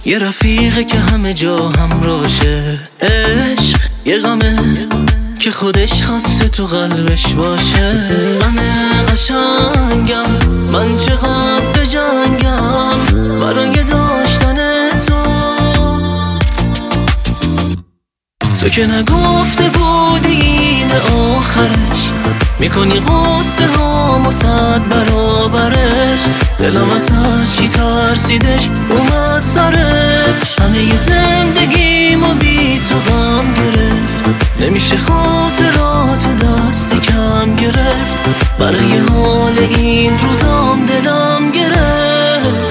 یه رفیقه که همه جا همراشه، عشق یه غمه که خودش خواسته تو قلبش باشه. غمه قشنگم من چقدر بجنگم برای داشتن تو که نگفته بودی این آخرش، میکنی قصه هامو 100 برابرش. دلم از چی ترسیدش اومد سرش، همه زندگیمو بی تو غم گرفت. نمیشه خاطرات دست کم گرفت، برای حال این روزام دلم گرفت.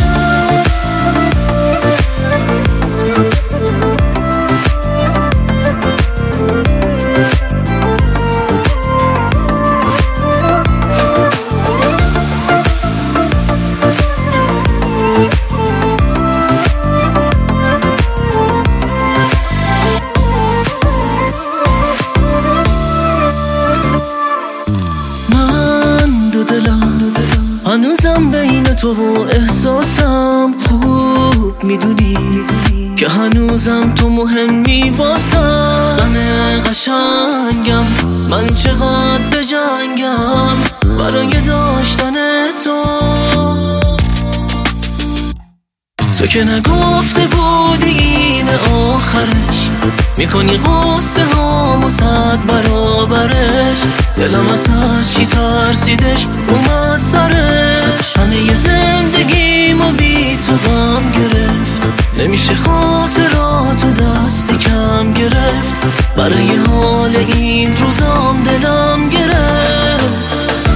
هنوزم بین تو و احساسم، خوب میدونی که هنوزم تو مهمی واسم. غم قشنگم من چقدر بجنگم برای داشتن تو که نگفته بودی این آخرش، میکنی قصه هامو 100 برابرش. دلم از چی ترسیدش اومد سرش، همه زندگیمو بی تو غم گرفت. نمیشه خاطراتو دست کم گرفت، برای حال این روزام دلم گرفت.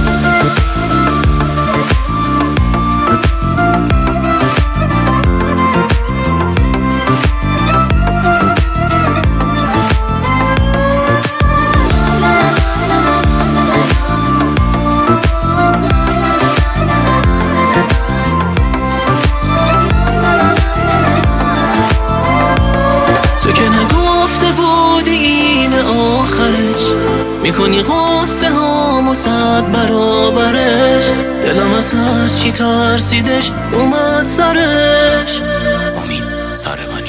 میکنی قصه هامو 100 برابرش. دلم از چی ترسیدش اومد سرش. امید سر من